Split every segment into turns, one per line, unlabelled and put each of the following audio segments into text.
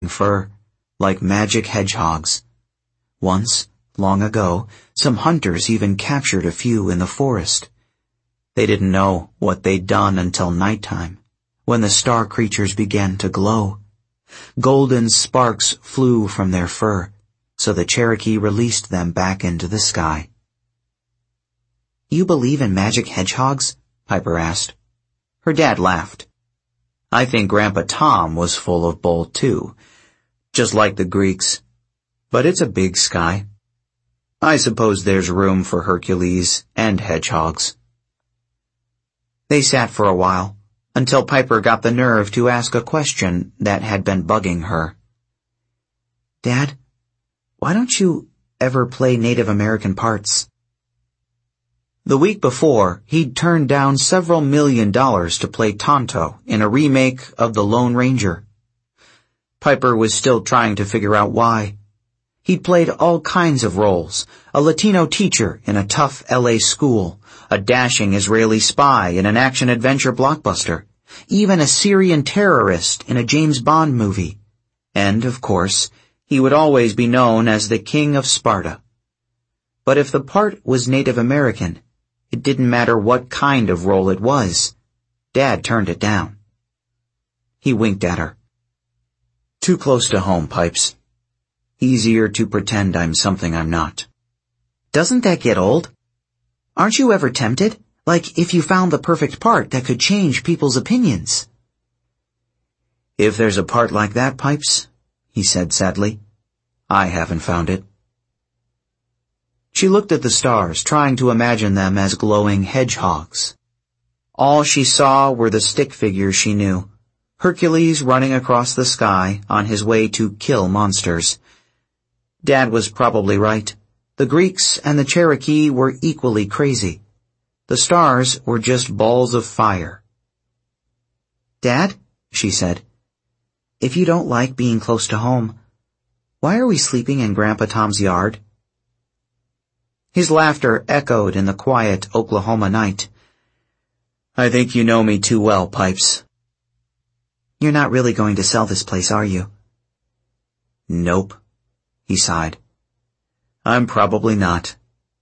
fur, like magic hedgehogs. Once, long ago, some hunters even captured a few in the forest. They didn't know what they'd done until nighttime, when the star creatures began to glow. Golden sparks flew from their fur, so the Cherokee released them back into the sky. "You believe in magic hedgehogs?" Piper asked. Her dad laughed. "I think Grandpa Tom was full of bold too, just like the Greeks. But it's a big sky. I suppose there's room for Hercules and hedgehogs." They sat for a while, until Piper got the nerve to ask a question that had been bugging her. "Dad, why don't you ever play Native American parts?" The week before, he'd turned down several $1 million to play Tonto in a remake of The Lone Ranger. Piper was still trying to figure out why. He'd played all kinds of roles: a Latino teacher in a tough LA school, a dashing Israeli spy in an action-adventure blockbuster, even a Syrian terrorist in a James Bond movie. And, of course, he would always be known as the King of Sparta. But if the part was Native American, it didn't matter what kind of role it was. Dad turned it down. He winked at her. "Too close to home, Pipes. Easier to pretend I'm something I'm not." "Doesn't that get old? Aren't you ever tempted? Like if you found the perfect part that could change people's opinions?" "If there's a part like that, Pipes," he said sadly, "I haven't found it." She looked at the stars, trying to imagine them as glowing hedgehogs. All she saw were the stick figures she knew, Hercules running across the sky on his way to kill monsters. Dad was probably right. The Greeks and the Cherokee were equally crazy. The stars were just balls of fire. "Dad," she said, "if you don't like being close to home, why are we sleeping in Grandpa Tom's yard?" His laughter echoed in the quiet Oklahoma night. "I think you know me too well, Pipes." "You're not really going to sell this place, are you?" "Nope," he sighed. "I'm probably not."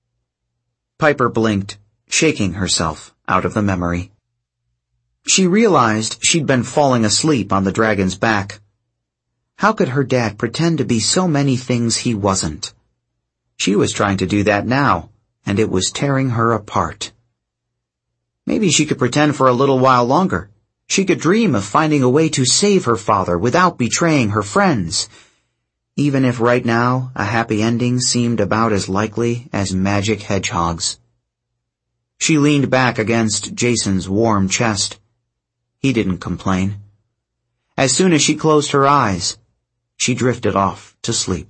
Piper blinked, shaking herself out of the memory. She realized she'd been falling asleep on the dragon's back. How could her dad pretend to be so many things he wasn't? She was trying to do that now, and it was tearing her apart. Maybe she could pretend for a little while longer. She could dream of finding a way to save her father without betraying her friends. Even if right now a happy ending seemed about as likely as magic hedgehogs. She leaned back against Jason's warm chest. He didn't complain. As soon as she closed her eyes, she drifted off to sleep.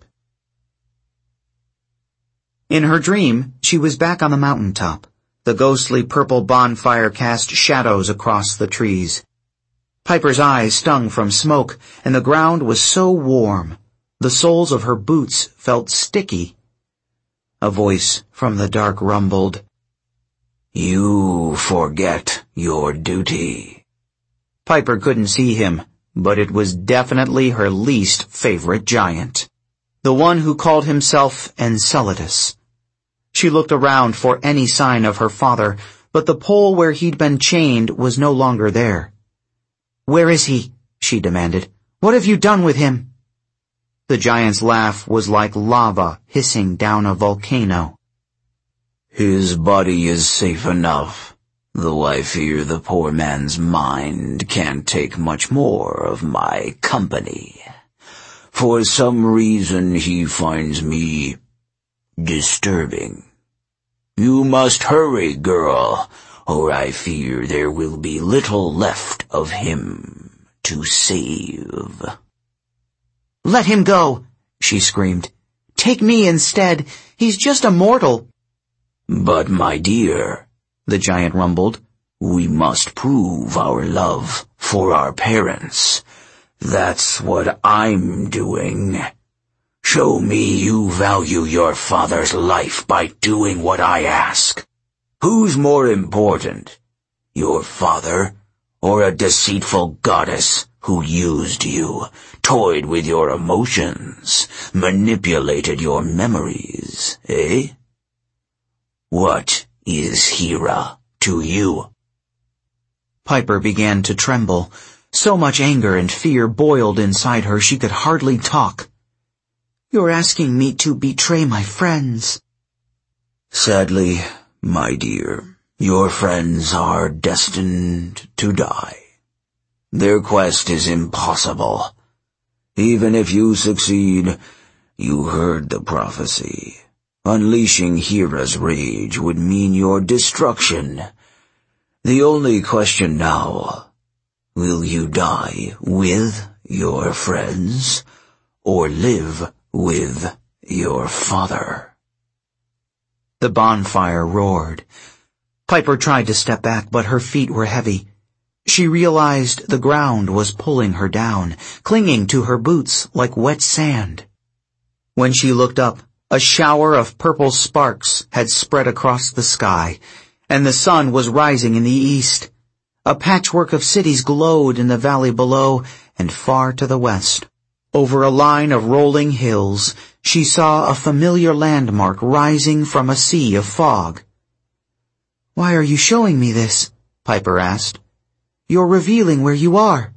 In her dream, she was back on the mountaintop. The ghostly purple bonfire cast shadows across the trees. Piper's eyes stung from smoke, and the ground was so warm. The soles of her boots felt sticky. A voice from the dark rumbled, "You forget your duty." Piper couldn't see him, but it was definitely her least favorite giant. The one who called himself Enceladus. She looked around for any sign of her father, but the pole where he'd been chained was no longer there. "Where is he?" she demanded. "What have you done with him?" The giant's laugh was like lava hissing down a volcano.
"His body is safe enough, though I fear the poor man's mind can't take much more of my company. For some reason he finds me disturbing. You must hurry, girl, or I fear there will be little left of him to save."
"Let him go," she screamed. "Take me instead. He's just a mortal."
"But, my dear," the giant rumbled, "we must prove our love for our parents. That's what I'm doing. Show me you value your father's life by doing what I ask. Who's more important, your father or a deceitful goddess who used you, toyed with your emotions, manipulated your memories, eh? What is Hera to you?"
Piper began to tremble. So much anger and fear boiled inside her she could hardly talk. "You're asking me to betray my friends."
"Sadly, my dear, your friends are destined to die. Their quest is impossible. Even if you succeed, you heard the prophecy. Unleashing Hera's rage would mean your destruction. The only question now, will you die with your friends, or live with your father?"
The bonfire roared. Piper tried to step back, but her feet were heavy. She realized the ground was pulling her down, clinging to her boots like wet sand. When she looked up, a shower of purple sparks had spread across the sky, and the sun was rising in the east. A patchwork of cities glowed in the valley below and far to the west. Over a line of rolling hills, she saw a familiar landmark rising from a sea of fog. "Why are you showing me this?" Piper asked. "You're revealing where you are."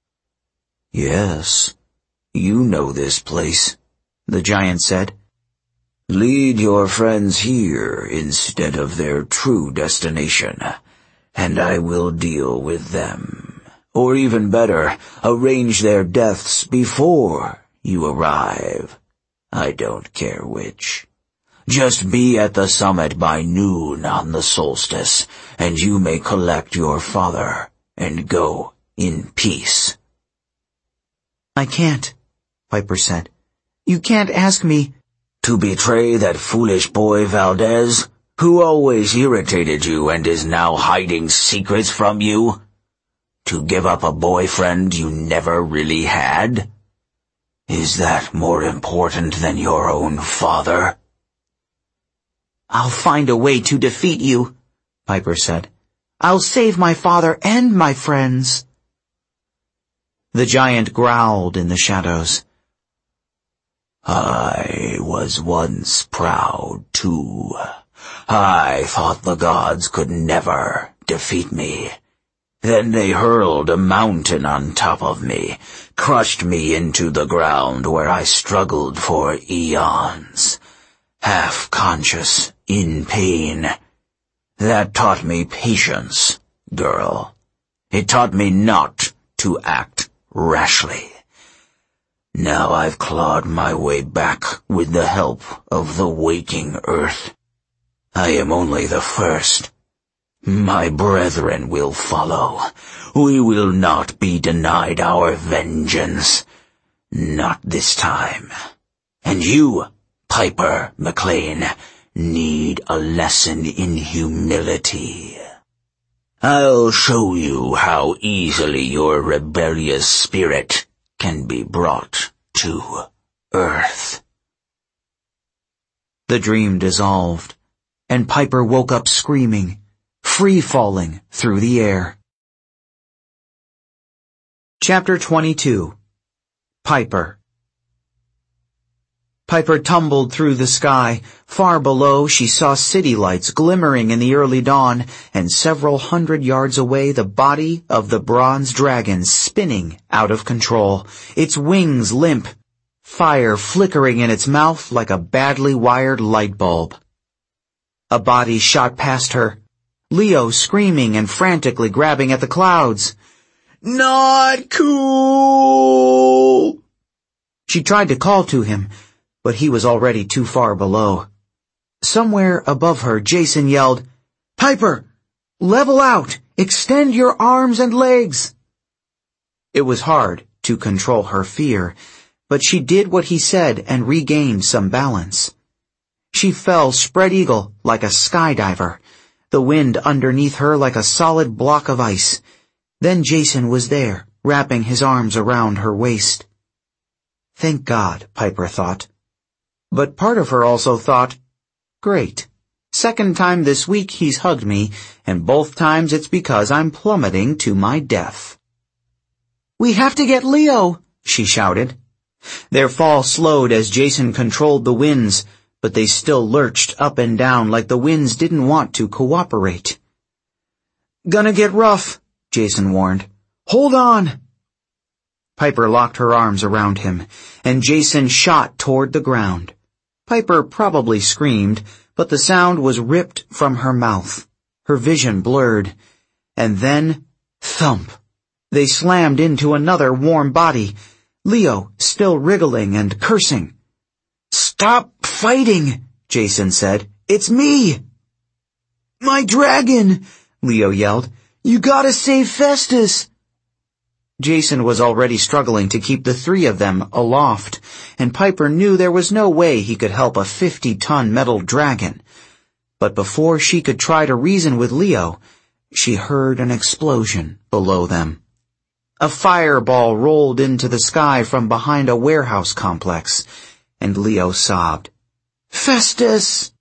"Yes, you know this place," the giant said. "Lead your friends here instead of their true destination, and I will deal with them. Or even better, arrange their deaths before you arrive. I don't care which. Just be at the summit by noon on the solstice, and you may collect your father and go in peace."
"I can't," Piper said. "You can't ask me—"
"To betray that foolish boy Valdez, who always irritated you and is now hiding secrets from you? To give up a boyfriend you never really had? Is that more important than your own father?"
"I'll find a way to defeat you," Piper said. "I'll save my father and my friends." The giant growled in the shadows.
"I was once proud, too. I thought the gods could never defeat me. Then they hurled a mountain on top of me, crushed me into the ground where I struggled for eons, half-conscious, in pain. That taught me patience, girl. It taught me not to act rashly. Now I've clawed my way back with the help of the waking earth. I am only the first. My brethren will follow. We will not be denied our vengeance. Not this time. And you, Piper McLean, need a lesson in humility. I'll show you how easily your rebellious spirit can be brought to Earth."
The dream dissolved, and Piper woke up screaming, free-falling through the air. Chapter 22. Piper. Piper tumbled through the sky. Far below, she saw city lights glimmering in the early dawn, and several hundred yards away the body of the bronze dragon spinning out of control, its wings limp, fire flickering in its mouth like a badly wired light bulb. A body shot past her, Leo screaming and frantically grabbing at the clouds. "Not cool!" She tried to call to him, but he was already too far below. Somewhere above her, Jason yelled, "Piper, level out! Extend your arms and legs!" It was hard to control her fear, but she did what he said and regained some balance. She fell spread-eagle like a skydiver, the wind underneath her like a solid block of ice. Then Jason was there, wrapping his arms around her waist. Thank God, Piper thought. But part of her also thought, great, second time this week he's hugged me, and both times it's because I'm plummeting to my death. "We have to get Leo," she shouted. Their fall slowed as Jason controlled the winds, but they still lurched up and down like the winds didn't want to cooperate. "Gonna get rough," Jason warned. "Hold on." Piper locked her arms around him, and Jason shot toward the ground. Piper probably screamed, but the sound was ripped from her mouth. Her vision blurred. And then, thump! They slammed into another warm body, Leo still wriggling and cursing. "Stop fighting," Jason said. "It's me." "My dragon," Leo yelled. "You gotta save Festus." Jason was already struggling to keep the three of them aloft, and Piper knew there was no way he could help a 50-ton metal dragon. But before she could try to reason with Leo, she heard an explosion below them. A fireball rolled into the sky from behind a warehouse complex, and Leo sobbed. "Festus!"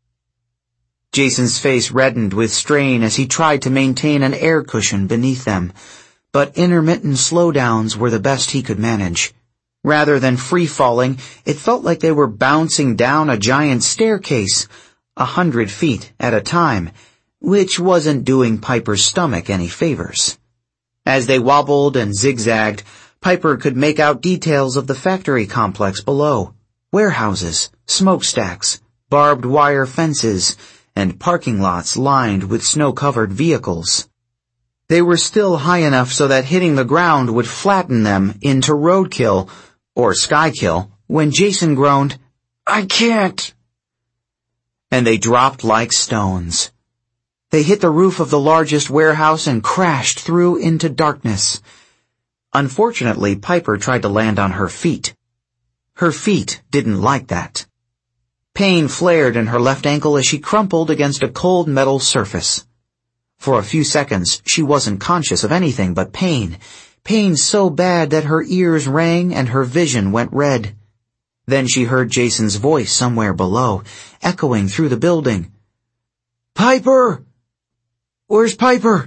Jason's face reddened with strain as he tried to maintain an air cushion beneath them, but intermittent slowdowns were the best he could manage. Rather than free-falling, it felt like they were bouncing down a giant staircase, 100 feet at a time, which wasn't doing Piper's stomach any favors. As they wobbled and zigzagged, Piper could make out details of the factory complex below. Warehouses, smokestacks, barbed wire fences, and parking lots lined with snow-covered vehicles. They were still high enough so that hitting the ground would flatten them into roadkill, or skykill, when Jason groaned, "I can't!" And they dropped like stones. They hit the roof of the largest warehouse and crashed through into darkness. Unfortunately, Piper tried to land on her feet. Her feet didn't like that. Pain flared in her left ankle as she crumpled against a cold metal surface. For a few seconds, she wasn't conscious of anything but pain. Pain so bad that her ears rang and her vision went red. Then she heard Jason's voice somewhere below, echoing through the building. "Piper! Where's Piper?"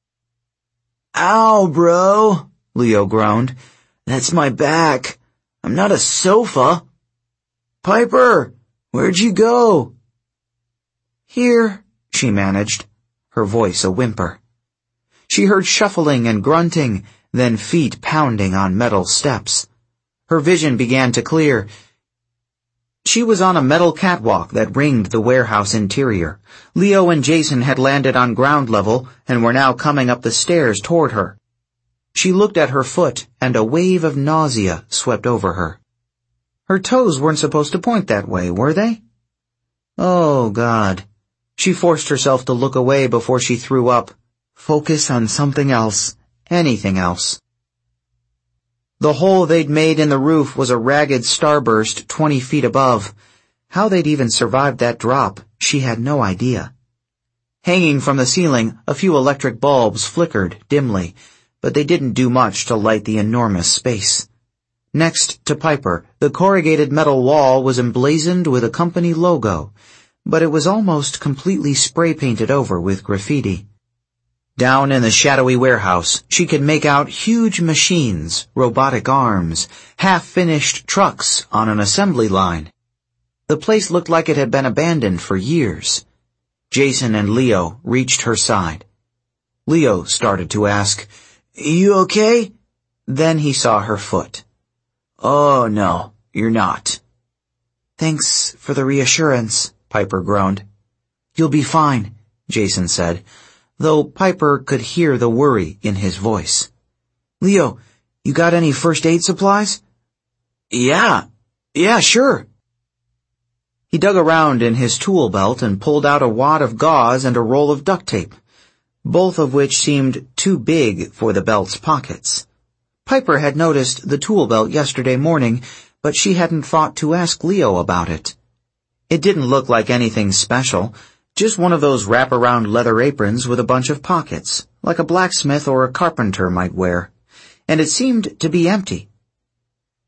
"Ow, bro," Leo groaned. "That's my back. I'm not a sofa." "Piper, where'd you go?" "Here," she managed, her voice a whimper. She heard shuffling and grunting, then feet pounding on metal steps. Her vision began to clear. She was on a metal catwalk that ringed the warehouse interior. Leo and Jason had landed on ground level and were now coming up the stairs toward her. She looked at her foot, and a wave of nausea swept over her. Her toes weren't supposed to point that way, were they? Oh, God. She forced herself to look away before she threw up. Focus on something else. Anything else. The hole they'd made in the roof was a ragged starburst 20 feet above. How they'd even survived that drop, she had no idea. Hanging from the ceiling, a few electric bulbs flickered dimly, but they didn't do much to light the enormous space. Next to Piper, the corrugated metal wall was emblazoned with a company logo, but it was almost completely spray-painted over with graffiti. Down in the shadowy warehouse, she could make out huge machines, robotic arms, half-finished trucks on an assembly line. The place looked like it had been abandoned for years. Jason and Leo reached her side. Leo started to ask, "You okay?" Then he saw her foot. "Oh, no, you're not." "Thanks for the reassurance," Piper groaned. "You'll be fine," Jason said, though Piper could hear the worry in his voice. "Leo, you got any first aid supplies?" Yeah, sure." He dug around in his tool belt and pulled out a wad of gauze and a roll of duct tape, both of which seemed too big for the belt's pockets. Piper had noticed the tool belt yesterday morning, but she hadn't thought to ask Leo about it. It didn't look like anything special, just one of those wrap-around leather aprons with a bunch of pockets, like a blacksmith or a carpenter might wear, and it seemed to be empty.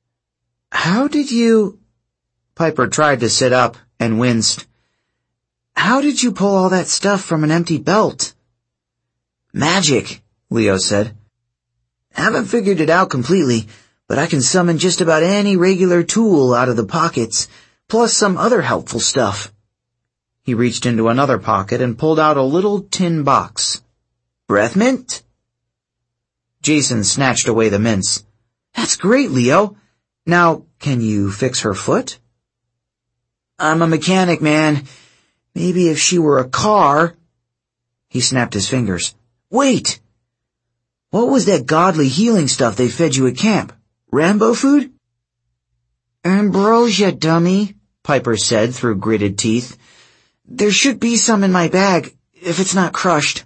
"How did you—" Piper tried to sit up and winced. How did you pull all that stuff from an empty belt? Magic, Leo said. Haven't figured it out completely, but I can summon just about any regular tool out of the pockets, plus some other helpful stuff. He reached into another pocket and pulled out a little tin box. Breath mint? Jason snatched away the mints. That's great, Leo. Now, can you fix her foot? I'm a mechanic, man. Maybe if she were a car. He snapped his fingers. Wait! What was that godly healing stuff they fed you at camp? Rambo food? Ambrosia, dummy, Piper said through gritted teeth. There should be some in my bag, if it's not crushed.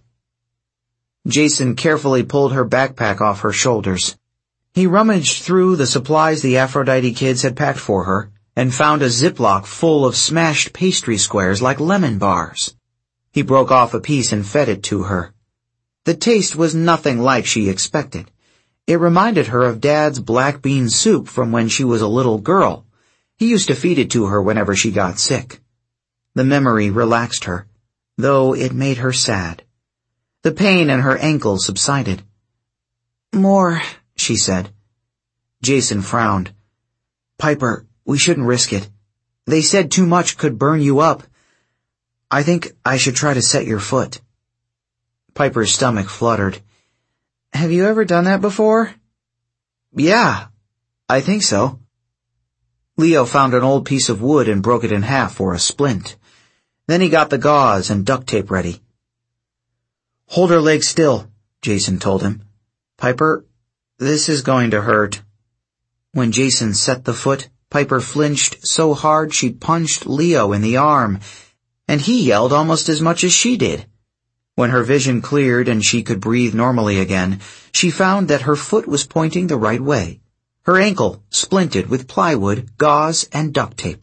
Jason carefully pulled her backpack off her shoulders. He rummaged through the supplies the Aphrodite kids had packed for her and found a Ziploc full of smashed pastry squares like lemon bars. He broke off a piece and fed it to her. The taste was nothing like she expected. It reminded her of Dad's black bean soup from when she was a little girl. He used to feed it to her whenever she got sick. The memory relaxed her, though it made her sad. The pain in her ankle subsided. More, she said. Jason frowned. Piper, we shouldn't risk it. They said too much could burn you up. I think I should try to set your foot. Piper's stomach fluttered. Have you ever done that before? Yeah, I think so. Leo found an old piece of wood and broke it in half for a splint. Then he got the gauze and duct tape ready. Hold her leg still, Jason told him. Piper, this is going to hurt. When Jason set the foot, Piper flinched so hard she punched Leo in the arm, and he yelled almost as much as she did. When her vision cleared and she could breathe normally again, she found that her foot was pointing the right way. Her ankle splinted with plywood, gauze, and duct tape.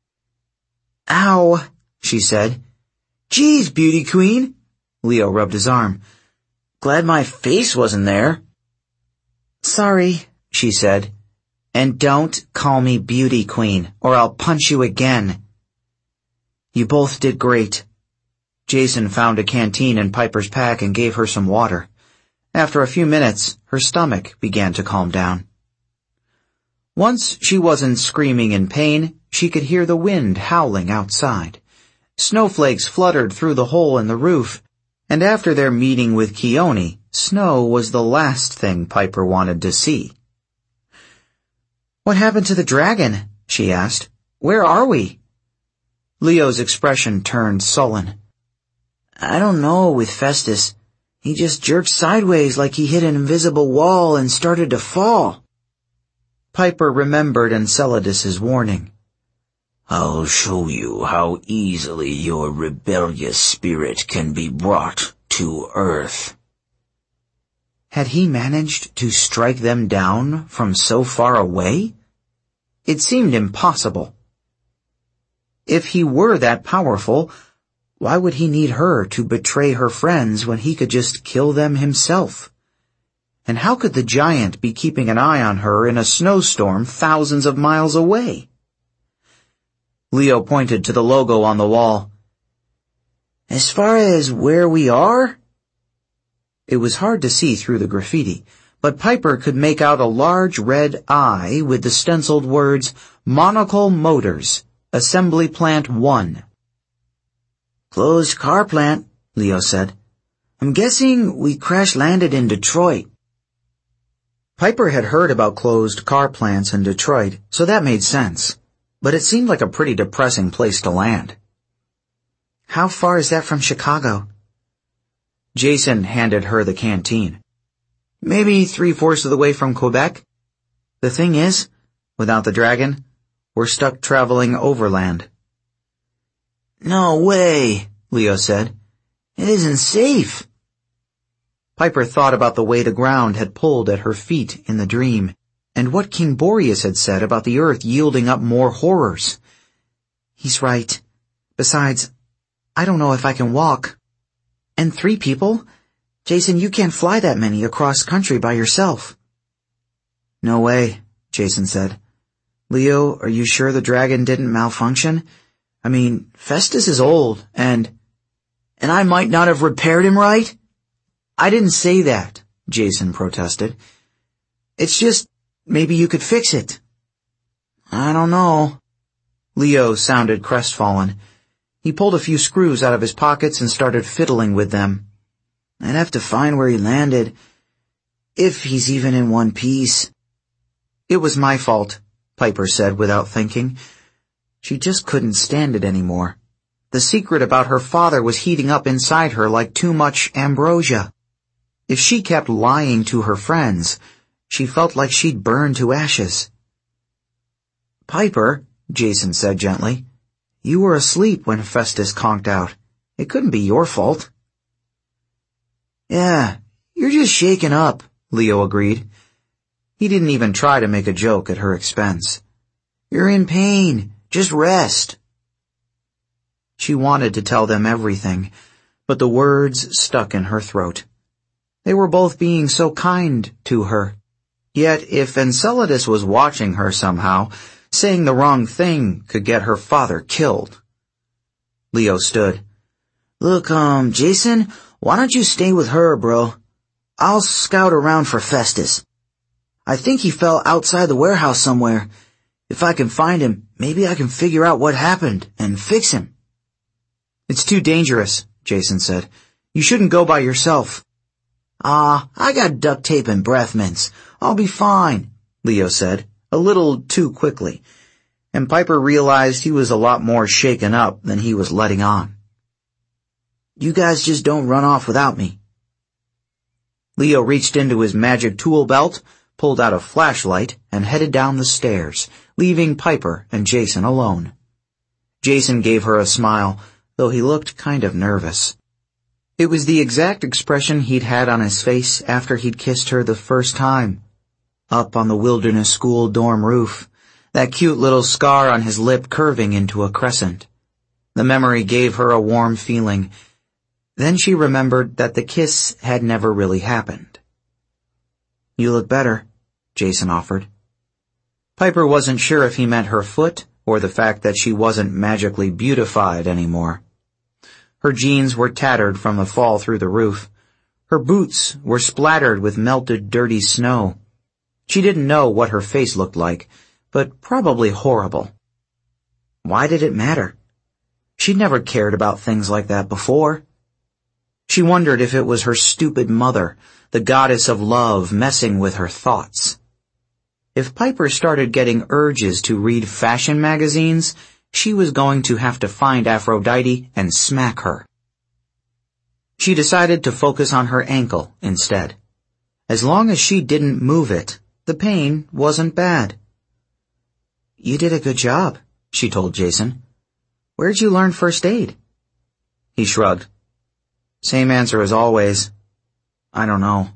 Ow, she said. Geez, beauty queen. Leo rubbed his arm. Glad my face wasn't there. Sorry, she said. And don't call me beauty queen, or I'll punch you again. You both did great. Jason found a canteen in Piper's pack and gave her some water. After a few minutes, her stomach began to calm down. Once she wasn't screaming in pain, she could hear the wind howling outside. Snowflakes fluttered through the hole in the roof, and after their meeting with Keone, snow was the last thing Piper wanted to see. What happened to the dragon? She asked. Where are we? Leo's expression turned sullen. I don't know with Festus. He just jerked sideways like he hit an invisible wall and started to fall. Piper remembered Enceladus's warning.
I'll show you how easily your rebellious spirit can be brought to Earth.
Had he managed to strike them down from so far away? It seemed impossible. If he were that powerful, why would he need her to betray her friends when he could just kill them himself? And how could the giant be keeping an eye on her in a snowstorm thousands of miles away? Leo pointed to the logo on the wall. As far as where we are? It was hard to see through the graffiti, but Piper could make out a large red eye with the stenciled words, Monocle Motors, Assembly Plant 1. Closed car plant, Leo said. I'm guessing we crash-landed in Detroit. Piper had heard about closed car plants in Detroit, so that made sense. But it seemed like a pretty depressing place to land. How far is that from Chicago? Jason handed her the canteen. Maybe 3/4 of the way from Quebec. The thing is, without the dragon, we're stuck traveling overland. No way, Leo said. It isn't safe. Piper thought about the way the ground had pulled at her feet in the dream, and what King Boreas had said about the earth yielding up more horrors. He's right. Besides, I don't know if I can walk. And 3 people? Jason, you can't fly that many across country by yourself. No way, Jason said. Leo, are you sure the dragon didn't malfunction? I mean, Festus is old, and I might not have repaired him right? I didn't say that, Jason protested. It's just, maybe you could fix it. I don't know. Leo sounded crestfallen. He pulled a few screws out of his pockets and started fiddling with them. I'd have to find where he landed, if he's even in one piece. It was my fault, Piper said without thinking. She just couldn't stand it anymore. The secret about her father was heating up inside her like too much ambrosia. If she kept lying to her friends, she felt like she'd burn to ashes. Piper, Jason said gently, you were asleep when Festus conked out. It couldn't be your fault. Yeah, you're just shaken up, Leo agreed. He didn't even try to make a joke at her expense. You're in pain. Just rest. She wanted to tell them everything, but the words stuck in her throat. They were both being so kind to her. Yet if Enceladus was watching her somehow, saying the wrong thing could get her father killed. Leo stood. Look, Jason, why don't you stay with her, bro? I'll scout around for Festus. I think he fell outside the warehouse somewhere. If I can find him, maybe I can figure out what happened and fix him. It's too dangerous, Jason said. You shouldn't go by yourself. I got duct tape and breath mints. I'll be fine, Leo said, a little too quickly, and Piper realized he was a lot more shaken up than he was letting on. You guys just don't run off without me. Leo reached into his magic tool belt, pulled out a flashlight, and headed down the stairs, leaving Piper and Jason alone. Jason gave her a smile, though he looked kind of nervous. It was the exact expression he'd had on his face after he'd kissed her the first time. Up on the Wilderness School dorm roof, that cute little scar on his lip curving into a crescent. The memory gave her a warm feeling. Then she remembered that the kiss had never really happened. You look better, Jason offered. Piper wasn't sure if he meant her foot or the fact that she wasn't magically beautified anymore. Her jeans were tattered from the fall through the roof. Her boots were splattered with melted, dirty snow. She didn't know what her face looked like, but probably horrible. Why did it matter? She'd never cared about things like that before. She wondered if it was her stupid mother, the goddess of love, messing with her thoughts. If Piper started getting urges to read fashion magazines, she was going to have to find Aphrodite and smack her. She decided to focus on her ankle instead. As long as she didn't move it, the pain wasn't bad. You did a good job, she told Jason. Where'd you learn first aid? He shrugged. Same answer as always. I don't know.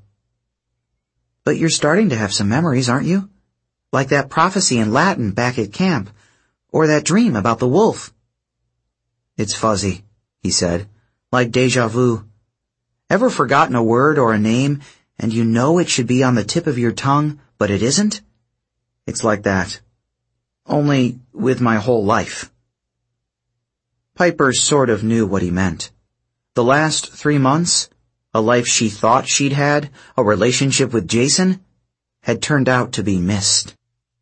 But you're starting to have some memories, aren't you? Like that prophecy in Latin back at camp, or that dream about the wolf. It's fuzzy, he said, like déjà vu. Ever forgotten a word or a name, and you know it should be on the tip of your tongue, but it isn't? It's like that. Only with my whole life. Piper sort of knew what he meant. The last 3 months, a life she thought she'd had, a relationship with Jason, had turned out to be mist.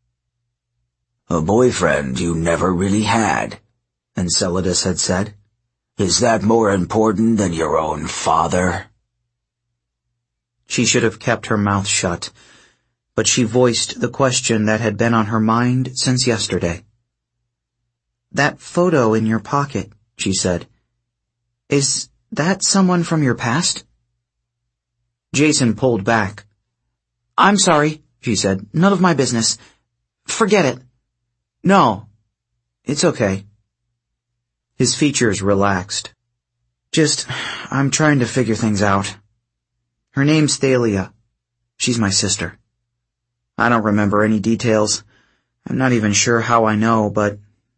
A boyfriend you never really had, Enceladus had said. Is that more important than your own father?
She should have kept her mouth shut, but she voiced the question that had been on her mind since yesterday. That photo in your pocket, she said. Is that someone from your past? Jason pulled back. I'm sorry, she said. None of my business. Forget it. No, it's okay. His features relaxed. I'm trying to figure things out. Her name's Thalia. She's my sister. I don't remember any details. I'm not even sure how I know, but...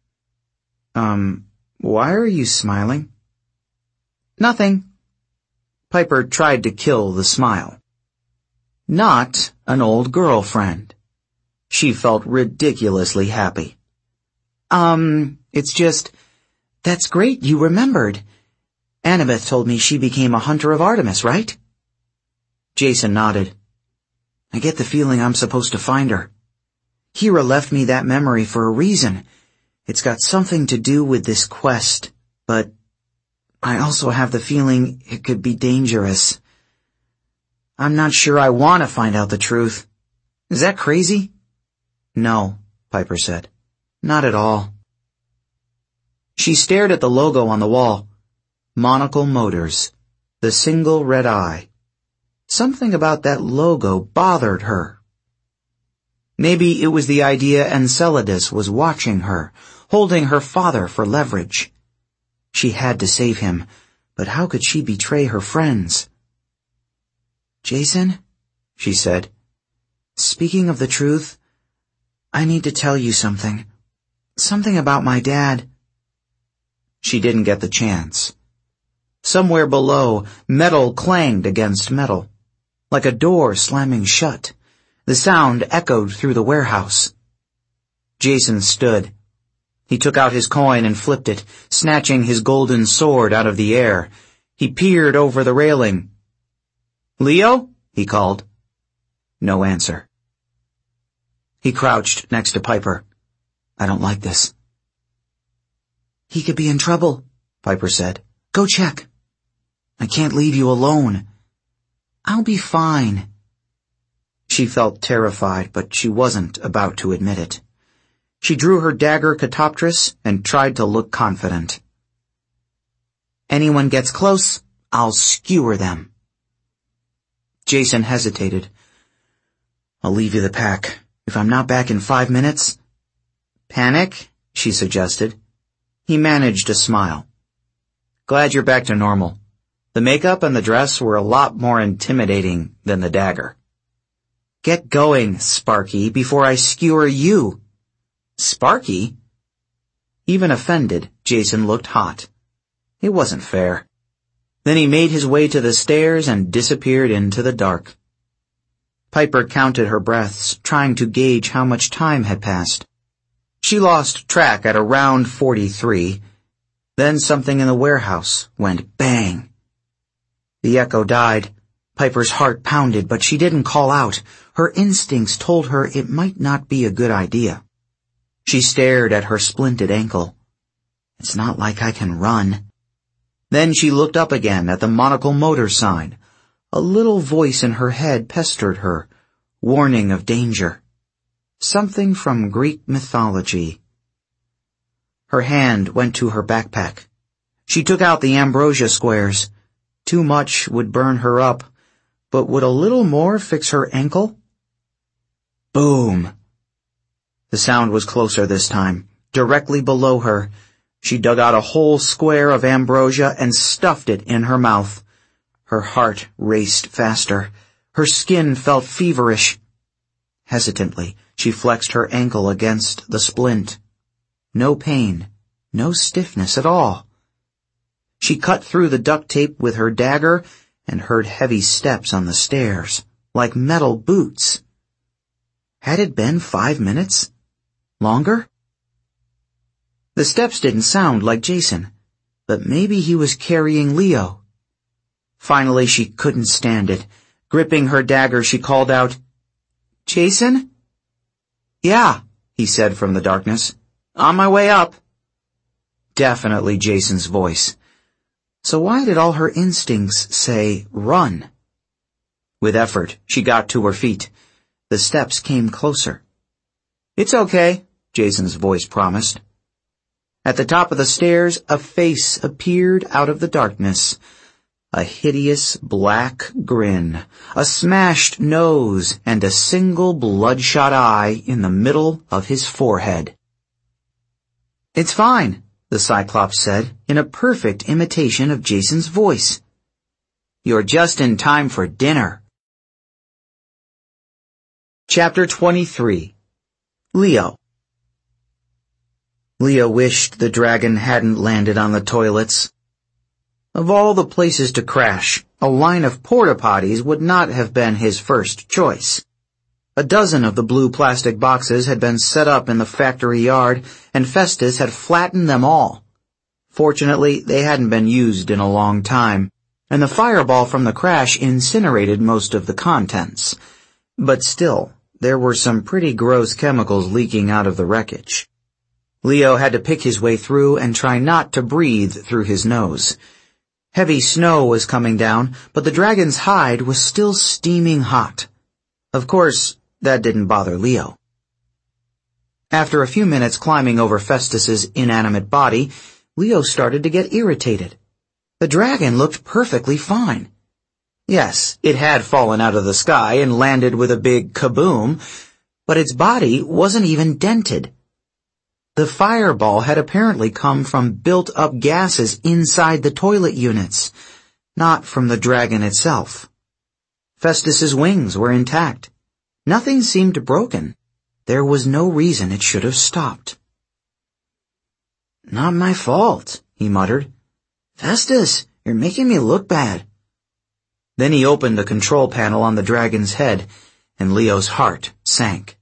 why are you smiling? Nothing. Piper tried to kill the smile. Not an old girlfriend. She felt ridiculously happy. It's just, That's great, you remembered. Annabeth told me she became a hunter of Artemis, right? Jason nodded. I get the feeling I'm supposed to find her. Hera left me that memory for a reason. It's got something to do with this quest, but I also have the feeling it could be dangerous. I'm not sure I want to find out the truth. Is that crazy? No, Piper said. Not at all. She stared at the logo on the wall. Monocle Motors. The single red eye. Something about that logo bothered her. Maybe it was the idea Enceladus was watching her, holding her father for leverage. She had to save him, but how could she betray her friends? Jason, she said, speaking of the truth, I need to tell you something. Something about my dad. She didn't get the chance. Somewhere below, metal clanged against metal, like a door slamming shut. The sound echoed through the warehouse. Jason stood. He took out his coin and flipped it, snatching his golden sword out of the air. He peered over the railing. Leo? He called. No answer. He crouched next to Piper. I don't like this. He could be in trouble, Piper said. Go check. I can't leave you alone. I'll be fine. She felt terrified, but she wasn't about to admit it. She drew her dagger Catoptris and tried to look confident. Anyone gets close, I'll skewer them. Jason hesitated. I'll leave you the pack. If I'm not back in 5 minutes... Panic? She suggested. He managed a smile. Glad you're back to normal. The makeup and the dress were a lot more intimidating than the dagger. Get going, Sparky, before I skewer you. Sparky? Even offended, Jason looked hot. It wasn't fair. Then he made his way to the stairs and disappeared into the dark. Piper counted her breaths, trying to gauge how much time had passed. She lost track at around 43. Then something in the warehouse went bang. The echo died. Piper's heart pounded, but she didn't call out. Her instincts told her it might not be a good idea. She stared at her splinted ankle. It's not like I can run. Then she looked up again at the Monocle Motor sign. A little voice in her head pestered her, warning of danger. Something from Greek mythology. Her hand went to her backpack. She took out the ambrosia squares. Too much would burn her up, but would a little more fix her ankle? Boom! The sound was closer this time, directly below her. She dug out a whole square of ambrosia and stuffed it in her mouth. Her heart raced faster. Her skin felt feverish. Hesitantly, she flexed her ankle against the splint. No pain, no stiffness at all. She cut through the duct tape with her dagger and heard heavy steps on the stairs, like metal boots. Had it been 5 minutes? Longer? The steps didn't sound like Jason, but maybe he was carrying Leo. Finally, she couldn't stand it. Gripping her dagger, she called out, Jason? Yeah, he said from the darkness. On my way up. Definitely Jason's voice. So why did all her instincts say, run? With effort, she got to her feet. The steps came closer. It's okay, Jason's voice promised. At the top of the stairs, a face appeared out of the darkness. A hideous black grin, a smashed nose, and a single bloodshot eye in the middle of his forehead. It's fine, the Cyclops said, in a perfect imitation of Jason's voice. You're just in time for dinner. Chapter 23. Leo. Leo wished the dragon hadn't landed on the toilets. Of all the places to crash, a line of porta-potties would not have been his first choice. A dozen of the blue plastic boxes had been set up in the factory yard, and Festus had flattened them all. Fortunately, they hadn't been used in a long time, and the fireball from the crash incinerated most of the contents. But still, there were some pretty gross chemicals leaking out of the wreckage. Leo had to pick his way through and try not to breathe through his nose. Heavy snow was coming down, but the dragon's hide was still steaming hot. Of course, that didn't bother Leo. After a few minutes climbing over Festus's inanimate body, Leo started to get irritated. The dragon looked perfectly fine. Yes, it had fallen out of the sky and landed with a big kaboom, but its body wasn't even dented. The fireball had apparently come from built-up gases inside the toilet units, not from the dragon itself. Festus's wings were intact. Nothing seemed broken. There was no reason it should have stopped. "Not my fault," he muttered. "Festus, you're making me look bad." Then he opened the control panel on the dragon's head, and Leo's heart sank.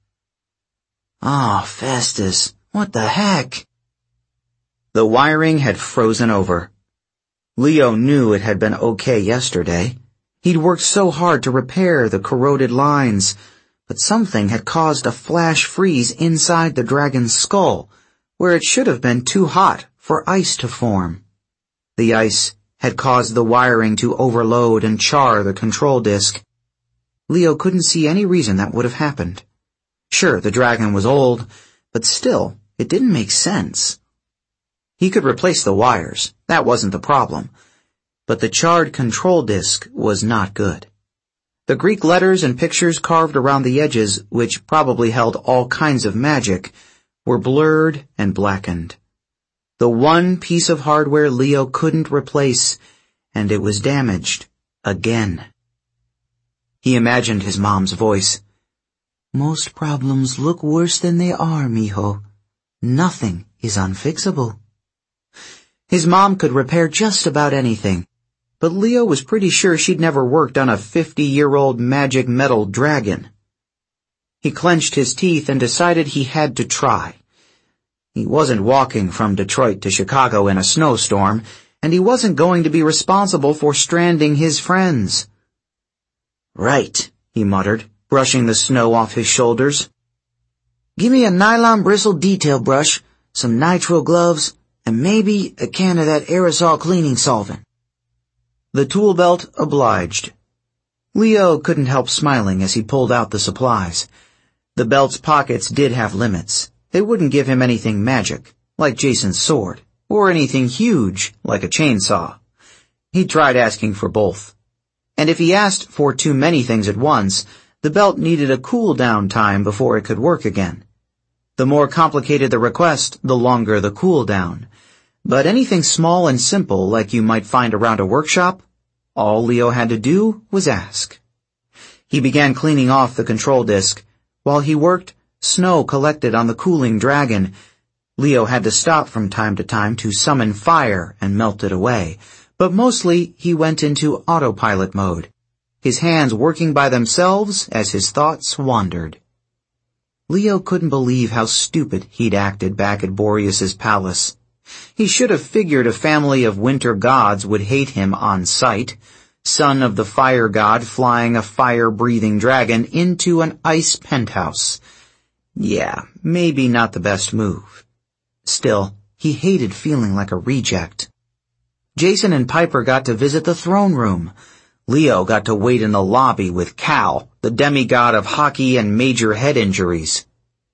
"Oh, Festus, what the heck?" The wiring had frozen over. Leo knew it had been okay yesterday. He'd worked so hard to repair the corroded lines, but something had caused a flash freeze inside the dragon's skull, where it should have been too hot for ice to form. The ice had caused the wiring to overload and char the control disk. Leo couldn't see any reason that would have happened. Sure, the dragon was old, but still, it didn't make sense. He could replace the wires, that wasn't the problem, but the charred control disk was not good. The Greek letters and pictures carved around the edges, which probably held all kinds of magic, were blurred and blackened. The one piece of hardware Leo couldn't replace, and it was damaged again. He imagined his mom's voice. "Most problems look worse than they are, mijo. Nothing is unfixable." His mom could repair just about anything, but Leo was pretty sure she'd never worked on a 50-year-old magic metal dragon. He clenched his teeth and decided he had to try. He wasn't walking from Detroit to Chicago in a snowstorm, and he wasn't going to be responsible for stranding his friends. "Right," he muttered, brushing the snow off his shoulders. "Give me a nylon bristle detail brush, some nitrile gloves, and maybe a can of that aerosol cleaning solvent." The tool belt obliged. Leo couldn't help smiling as he pulled out the supplies. The belt's pockets did have limits. They wouldn't give him anything magic, like Jason's sword, or anything huge, like a chainsaw. He tried asking for both. And if he asked for too many things at once, the belt needed a cool-down time before it could work again. The more complicated the request, the longer the cool-down. But anything small and simple like you might find around a workshop, all Leo had to do was ask. He began cleaning off the control disk. While he worked, snow collected on the cooling dragon. Leo had to stop from time to time to summon fire and melt it away, but mostly he went into autopilot mode, his hands working by themselves as his thoughts wandered. Leo couldn't believe how stupid he'd acted back at Boreas's palace. He should have figured a family of winter gods would hate him on sight, son of the fire god flying a fire-breathing dragon into an ice penthouse. Yeah, maybe not the best move. Still, he hated feeling like a reject. Jason and Piper got to visit the throne room. Leo got to wait in the lobby with Cal, the demigod of hockey and major head injuries.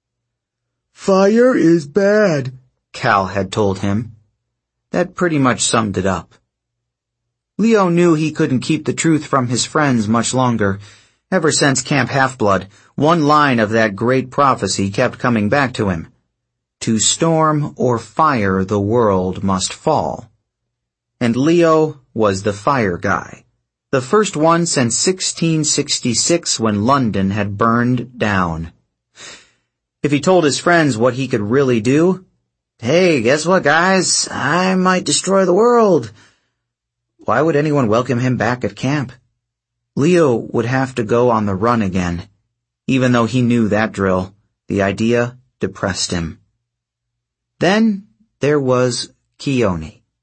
"Fire is bad," Cal had told him. That pretty much summed it up. Leo knew he couldn't keep the truth from his friends much longer. Ever since Camp Half-Blood, one line of that great prophecy kept coming back to him. To storm or fire the world must fall. And Leo was the fire guy. The first one since 1666 when London had burned down. If he told his friends what he could really do, "Hey, guess what, guys? I might destroy the world," why would anyone welcome him back at camp? Leo would have to go on the run again. Even though he knew that drill, the idea depressed him. Then there was Keone.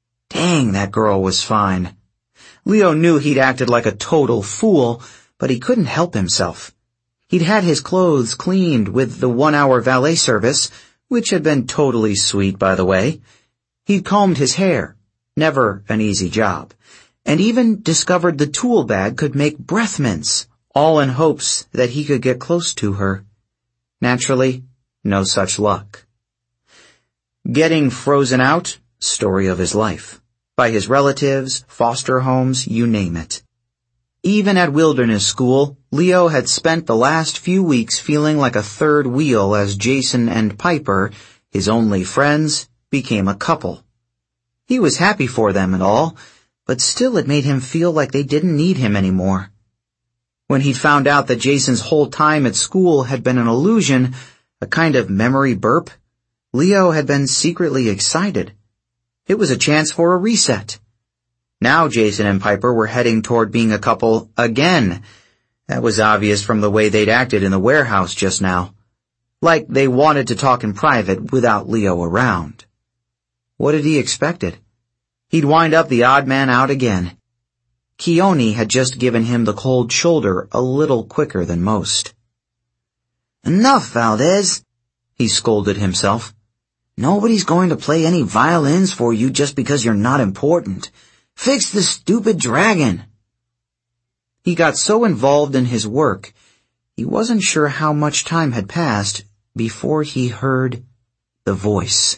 Dang, that girl was fine. Leo knew he'd acted like a total fool, but he couldn't help himself. He'd had his clothes cleaned with the 1-hour valet service, which had been totally sweet, by the way. He'd combed his hair, never an easy job, and even discovered the tool bag could make breath mints, all in hopes that he could get close to her. Naturally, no such luck. Getting frozen out, story of his life. By his relatives, foster homes, you name it. Even at wilderness school, Leo had spent the last few weeks feeling like a third wheel as Jason and Piper, his only friends, became a couple. He was happy for them and all, but still it made him feel like they didn't need him anymore. When he'd found out that Jason's whole time at school had been an illusion, a kind of memory burp, Leo had been secretly excited. It was a chance for a reset. Now Jason and Piper were heading toward being a couple again. That was obvious from the way they'd acted in the warehouse just now. Like they wanted to talk in private without Leo around. What had he expected? He'd wind up the odd man out again. Keone had just given him the cold shoulder a little quicker than most. "Enough, Valdez," he scolded himself. "Nobody's going to play any violins for you just because you're not important. Fix the stupid dragon." He got so involved in his work, he wasn't sure how much time had passed before he heard the voice.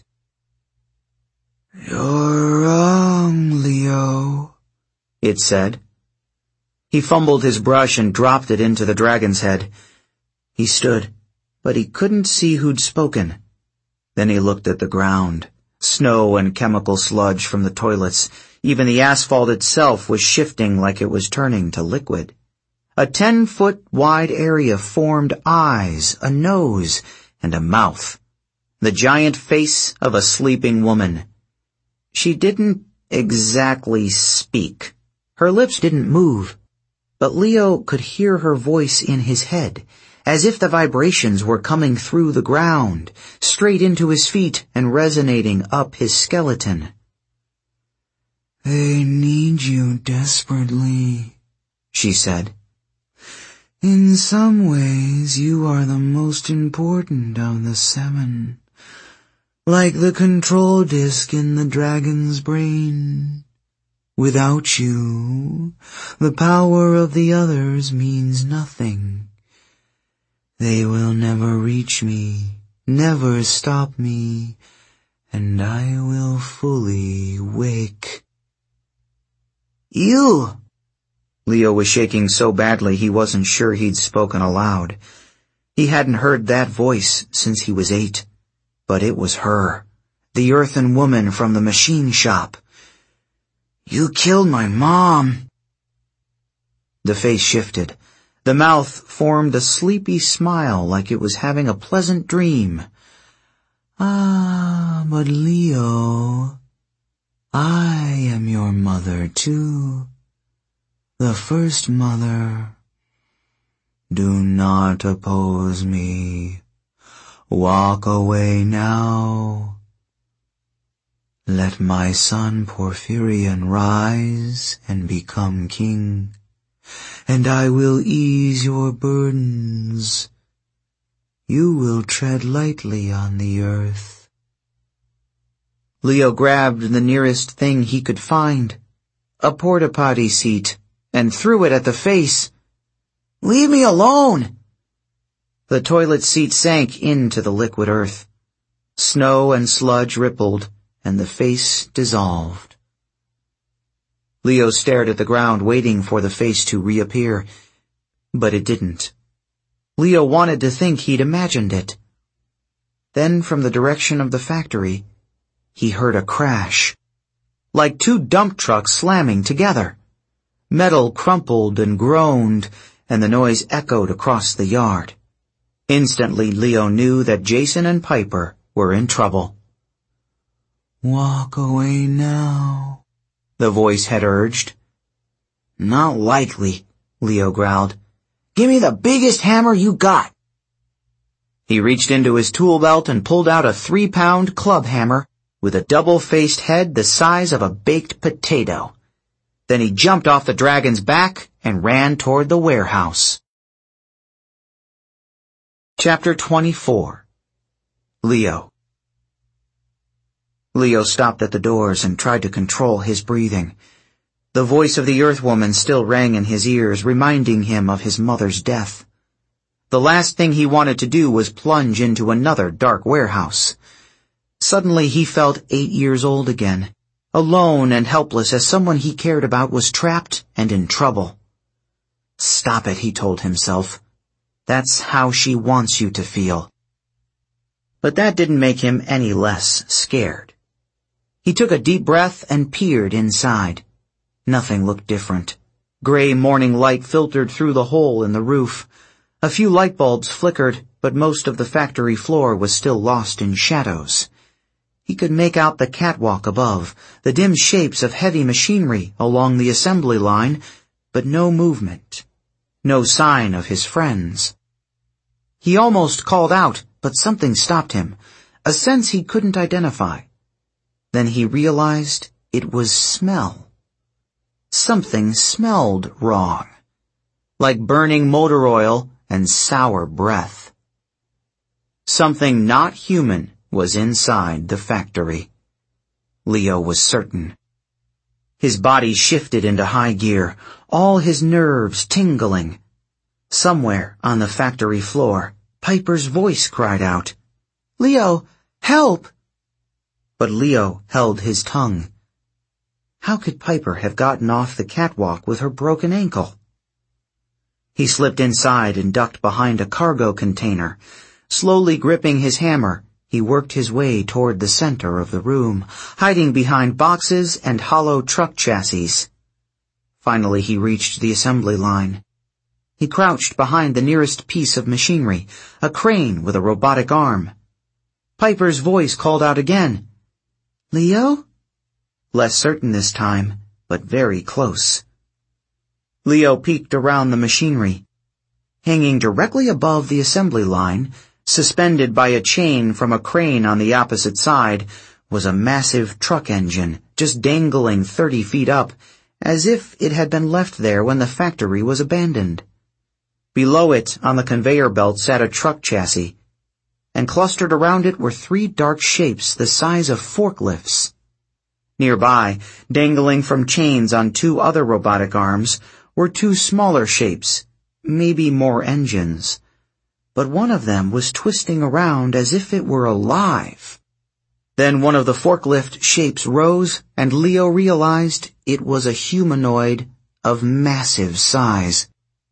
"You're wrong, Leo," it said. He fumbled his brush and dropped it into the dragon's head. He stood, but he couldn't see who'd spoken. Then he looked at the ground. Snow and chemical sludge from the toilets. Even the asphalt itself was shifting like it was turning to liquid. A 10-foot wide area formed eyes, a nose, and a mouth. The giant face of a sleeping woman. She didn't exactly speak. Her lips didn't move. But Leo could hear her voice in his head, as if the vibrations were coming through the ground, straight into his feet and resonating up his skeleton. "They need you desperately," she said. "In some ways, you are the most important of the 7, like the control disk in the dragon's brain. Without you, the power of the others means nothing. They will never reach me, never stop me, and I will fully wake." "You!" Leo was shaking so badly he wasn't sure he'd spoken aloud. He hadn't heard that voice since he was 8. But it was her, the earthen woman from the machine shop. "You killed my mom." The face shifted. The mouth formed a sleepy smile like it was having a pleasant dream. "Ah, but Leo, I am your mother too. The first mother. Do not oppose me. Walk away now. Let my son Porphyrion rise and become king, and I will ease your burdens. You will tread lightly on the earth." Leo grabbed the nearest thing he could find, a porta-potty seat, and threw it at the face. "Leave me alone!" The toilet seat sank into the liquid earth. Snow and sludge rippled, and the face dissolved. Leo stared at the ground, waiting for the face to reappear, but it didn't. Leo wanted to think he'd imagined it. Then from the direction of the factory, he heard a crash, like 2 dump trucks slamming together. Metal crumpled and groaned, and the noise echoed across the yard. Instantly, Leo knew that Jason and Piper were in trouble. "Walk away now," the voice had urged. "Not likely," Leo growled. "Give me the biggest hammer you got." He reached into his tool belt and pulled out a 3-pound club hammer with a double-faced head the size of a baked potato. Then he jumped off the dragon's back and ran toward the warehouse. Chapter 24. Leo. Leo stopped at the doors and tried to control his breathing. The voice of the Earthwoman still rang in his ears, reminding him of his mother's death. The last thing he wanted to do was plunge into another dark warehouse. Suddenly he felt 8 years old again, alone and helpless as someone he cared about was trapped and in trouble. Stop it, he told himself. That's how she wants you to feel. But that didn't make him any less scared. He took a deep breath and peered inside. Nothing looked different. Gray morning light filtered through the hole in the roof. A few light bulbs flickered, but most of the factory floor was still lost in shadows. He could make out the catwalk above, the dim shapes of heavy machinery along the assembly line, but no movement. No sign of his friends. He almost called out, but something stopped him, a sense he couldn't identify. Then he realized it was smell. Something smelled wrong, like burning motor oil and sour breath. Something not human was inside the factory. Leo was certain. His body shifted into high gear, all his nerves tingling. Somewhere on the factory floor, Piper's voice cried out, "Leo, help!" But Leo held his tongue. How could Piper have gotten off the catwalk with her broken ankle? He slipped inside and ducked behind a cargo container. Slowly gripping his hammer, he worked his way toward the center of the room, hiding behind boxes and hollow truck chassis. Finally he reached the assembly line. He crouched behind the nearest piece of machinery, a crane with a robotic arm. Piper's voice called out again, "Leo?" Less certain this time, but very close. Leo peeked around the machinery. Hanging directly above the assembly line, suspended by a chain from a crane on the opposite side, was a massive truck engine, just dangling 30 feet up, as if it had been left there when the factory was abandoned. Below it, on the conveyor belt, sat a truck chassis, and clustered around it were 3 dark shapes the size of forklifts. Nearby, dangling from chains on 2 other robotic arms, were 2 smaller shapes, maybe more engines. But one of them was twisting around as if it were alive. Then one of the forklift shapes rose, and Leo realized it was a humanoid of massive size.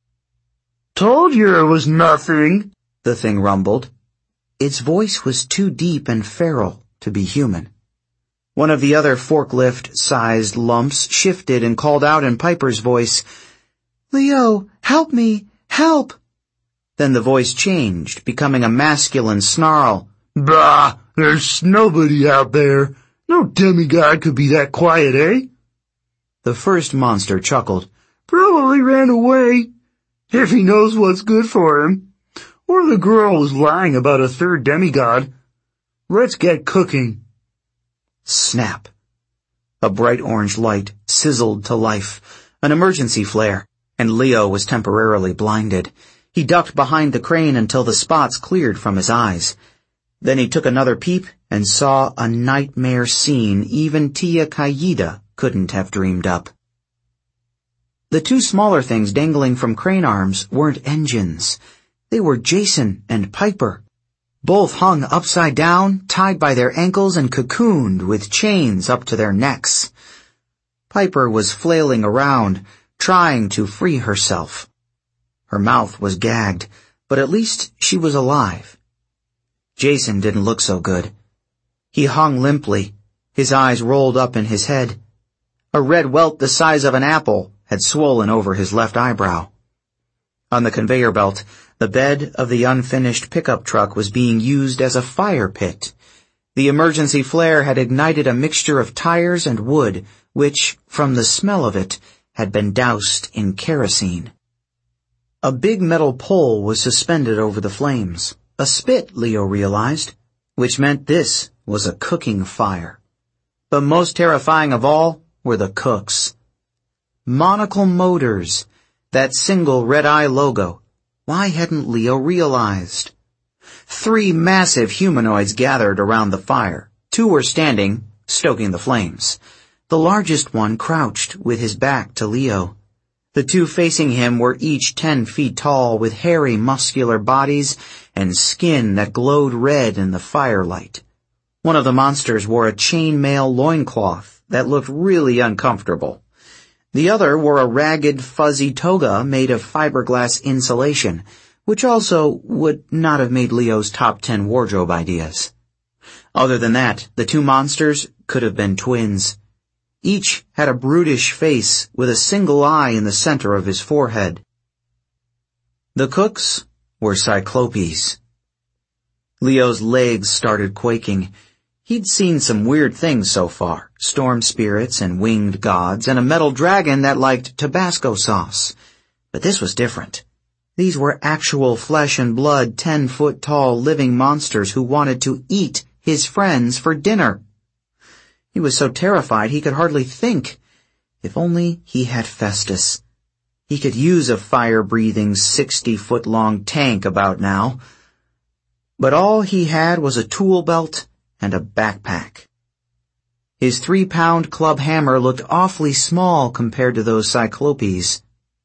"Told you it was nothing,"
the thing rumbled. Its voice was too deep and feral to be human. One of the other forklift-sized lumps shifted and called out in Piper's voice, "Leo, help me, help!" Then the voice changed, becoming a masculine snarl.
"Bah, there's nobody out there. No demigod could be that quiet, eh?"
The first monster chuckled.
"Probably ran away, if he knows what's good for him. Or the girl was lying about a 3rd demigod. Let's get cooking."
Snap. A bright orange light sizzled to life, an emergency flare, and Leo was temporarily blinded. He ducked behind the crane until the spots cleared from his eyes. Then he took another peep and saw a nightmare scene even Tia Kaida couldn't have dreamed up. The 2 smaller things dangling from crane arms weren't engines. They were Jason and Piper. Both hung upside down, tied by their ankles and cocooned with chains up to their necks. Piper was flailing around, trying to free herself. Her mouth was gagged, but at least she was alive. Jason didn't look so good. He hung limply, his eyes rolled up in his head. A red welt the size of an apple had swollen over his left eyebrow. On the conveyor belt, the bed of the unfinished pickup truck was being used as a fire pit. The emergency flare had ignited a mixture of tires and wood, which, from the smell of it, had been doused in kerosene. A big metal pole was suspended over the flames, a spit, Leo realized, which meant this was a cooking fire. But most terrifying of all were the cooks. Monocle Motors, that single red-eye logo. Why hadn't Leo realized? 3 massive humanoids gathered around the fire. 2 were standing, stoking the flames. The largest one crouched with his back to Leo. The 2 facing him were each 10 feet tall, with hairy, muscular bodies and skin that glowed red in the firelight. One of the monsters wore a chainmail loincloth that looked really uncomfortable. The other wore a ragged, fuzzy toga made of fiberglass insulation, which also would not have made Leo's top 10 wardrobe ideas. Other than that, the 2 monsters could have been twins. Each had a brutish face with a single eye in the center of his forehead. The cooks were Cyclopes. Leo's legs started quaking. He'd seen some weird things so far, storm spirits and winged gods and a metal dragon that liked Tabasco sauce. But this was different. These were actual flesh and blood 10-foot-tall living monsters who wanted to eat his friends for dinner. He was so terrified he could hardly think. If only he had Festus. He could use a fire-breathing 60-foot-long tank about now. But all he had was a tool belt and a backpack. His 3-pound club hammer looked awfully small compared to those Cyclopes.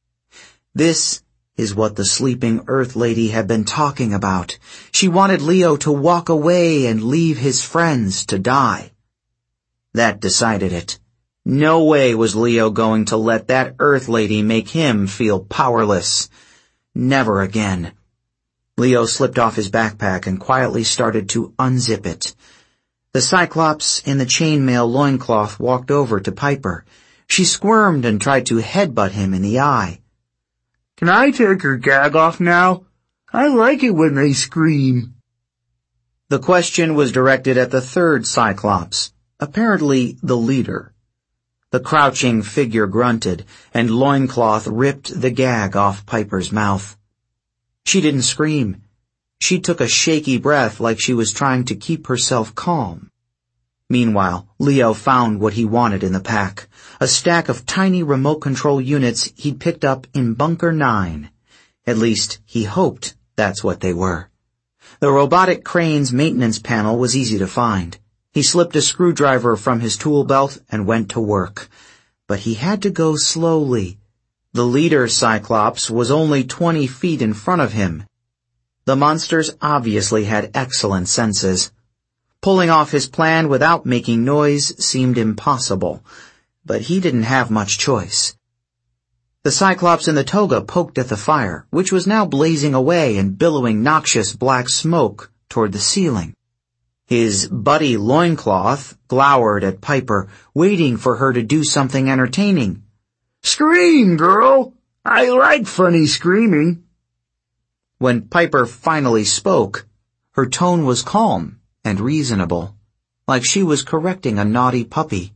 This is what the sleeping Earth Lady had been talking about. She wanted Leo to walk away and leave his friends to die. That decided it. No way was Leo going to let that Earth Lady make him feel powerless. Never again. Leo slipped off his backpack and quietly started to unzip it. The Cyclops in the chainmail loincloth walked over to Piper. She squirmed and tried to headbutt him in the eye.
Can I take her gag off now? I like it when they scream.
The question was directed at the 3rd Cyclops, apparently the leader. The crouching figure grunted, and loincloth ripped the gag off Piper's mouth. She didn't scream. She took a shaky breath like she was trying to keep herself calm. Meanwhile, Leo found what he wanted in the pack, a stack of tiny remote control units he'd picked up in Bunker 9. At least, he hoped that's what they were. The robotic crane's maintenance panel was easy to find. He slipped a screwdriver from his tool belt and went to work. But he had to go slowly. The leader Cyclops was only 20 feet in front of him. The monsters obviously had excellent senses. Pulling off his plan without making noise seemed impossible, but he didn't have much choice. The Cyclops in the toga poked at the fire, which was now blazing away and billowing noxious black smoke toward the ceiling. His buddy loincloth glowered at Piper, waiting for her to do something entertaining.
Scream, girl! I like funny screaming.
When Piper finally spoke, her tone was calm and reasonable, like she was correcting a naughty puppy.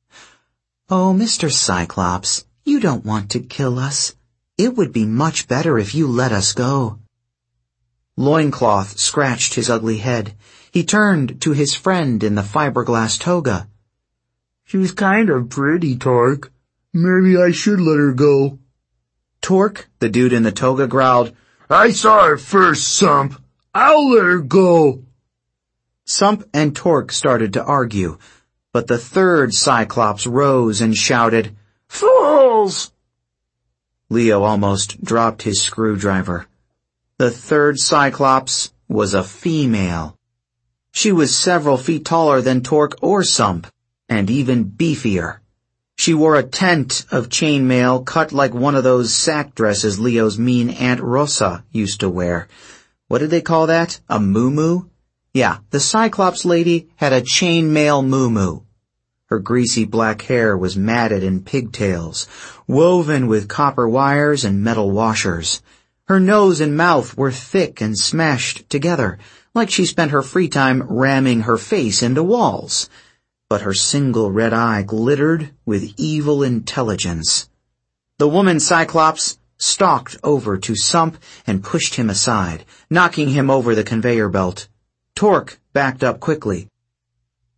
Oh, Mr. Cyclops, you don't want to kill us. It would be much better if you let us go. Loincloth scratched his ugly head. He turned to his friend in the fiberglass toga.
She's kind of pretty, Torque. Maybe I should let her go.
Torque, the dude in the toga, growled,
I saw her first, Sump. I'll let her go.
Sump and Torque started to argue, but the 3rd Cyclops rose and shouted, Fools! Leo almost dropped his screwdriver. The 3rd Cyclops was a female. She was several feet taller than Torque or Sump, and even beefier. She wore a tent of chainmail cut like one of those sack dresses Leo's mean Aunt Rosa used to wear. What did they call that? A muumuu? Yeah, the Cyclops lady had a chainmail muumuu. Her greasy black hair was matted in pigtails, woven with copper wires and metal washers. Her nose and mouth were thick and smashed together, like she spent her free time ramming her face into walls. But her single red eye glittered with evil intelligence. The woman Cyclops stalked over to Sump and pushed him aside, knocking him over the conveyor belt. Torque backed up quickly.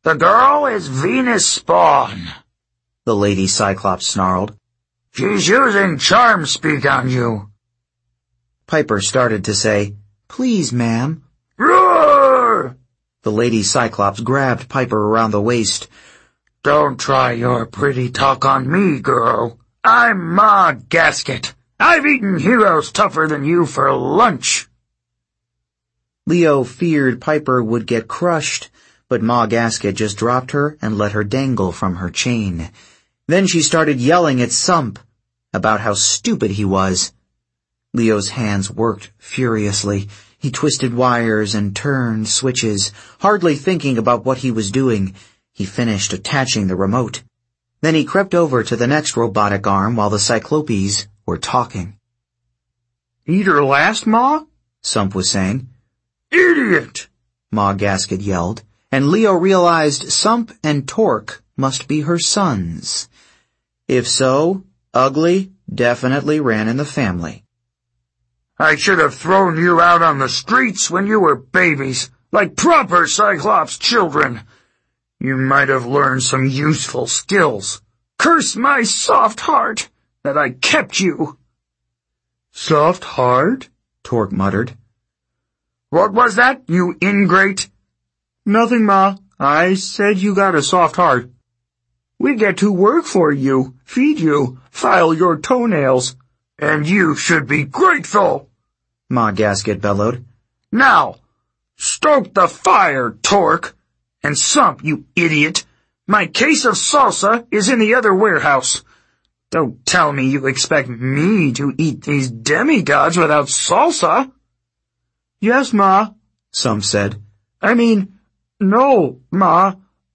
The girl is Venus Spawn,
the Lady Cyclops snarled.
She's using charm speak on you.
Piper started to say, Please, ma'am.
Roar!
The Lady Cyclops grabbed Piper around the waist.
Don't try your pretty talk on me, girl. I'm Ma Gasket. I've eaten heroes tougher than you for lunch.
Leo feared Piper would get crushed, but Ma Gasket just dropped her and let her dangle from her chain. Then she started yelling at Sump about how stupid he was. Leo's hands worked furiously. He twisted wires and turned switches, hardly thinking about what he was doing. He finished attaching the remote. Then he crept over to the next robotic arm while the Cyclopes were talking.
Eat her last, Ma?
Sump was saying.
Idiot!
Ma Gasket yelled, and Leo realized Sump and Torque must be her sons. If so, Ugly definitely ran in the family.
I should have thrown you out on the streets when you were babies, like proper Cyclops children. You might have learned some useful skills. Curse my soft heart that I kept you. Soft heart?
Torque muttered.
What was that, you ingrate? Nothing, Ma. I said you got a soft heart. We get to work for you, feed you, file your toenails. And you should be grateful.
Ma Gasket bellowed.
Now, stoke the fire, Torque. And Sump, you idiot. My case of salsa is in the other warehouse. Don't tell me you expect me to eat these demigods without salsa. Yes, Ma,
Sump said.
No, Ma.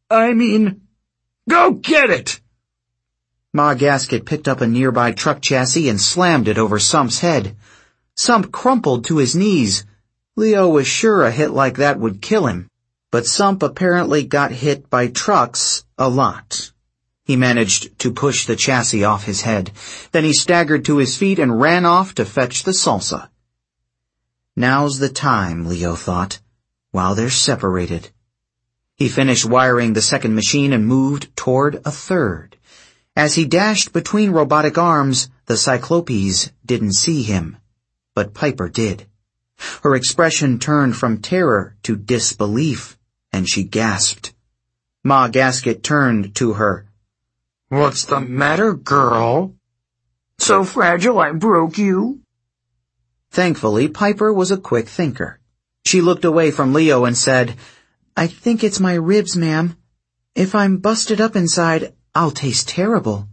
Go get it!
Ma Gasket picked up a nearby truck chassis and slammed it over Sump's head. Sump crumpled to his knees. Leo was sure a hit like that would kill him, but Sump apparently got hit by trucks a lot. He managed to push the chassis off his head. Then he staggered to his feet and ran off to fetch the salsa. Now's the time, Leo thought, while they're separated. He finished wiring the second machine and moved toward a third. As he dashed between robotic arms, the Cyclopes didn't see him, but Piper did. Her expression turned from terror to disbelief, and she gasped. Ma Gasket turned to her.
What's the matter, girl? So fragile I broke you?
Thankfully, Piper was a quick thinker. She looked away from Leo and said, I think it's my ribs, ma'am. If I'm busted up inside, I'll taste terrible.